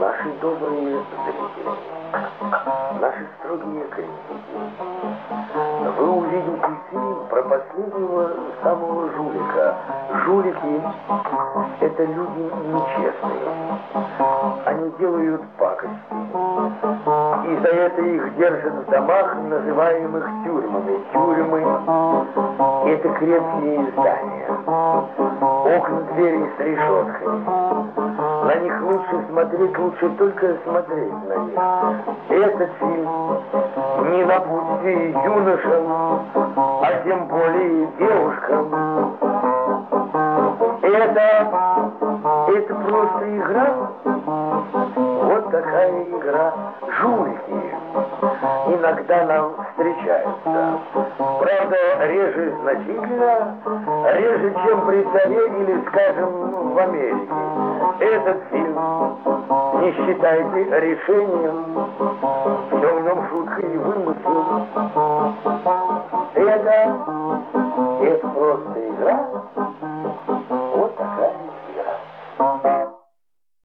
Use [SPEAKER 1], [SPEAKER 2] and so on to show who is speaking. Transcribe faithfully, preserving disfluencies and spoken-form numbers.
[SPEAKER 1] Наши добрые зрители, наши строгие критики, вы увидите фильм про последнего самого жулика. Жулики – это люди нечестные. Они делают пакости. И за это их держат в домах, называемых тюрьмами. Тюрьмы – это крепкие здания. Окна, двери с решетками. На них лучше смотреть, лучше только смотреть на них. Этот фильм не напутствие юношам, а тем более девушкам. Это, это просто игра. Вот такая игра. Жулики иногда нам встречаются. Правда, реже значительно, реже, чем при царе или, скажем, в Америке. Этот фильм не считайте решением, все в нем шутка и вымысел. Это, это просто игра.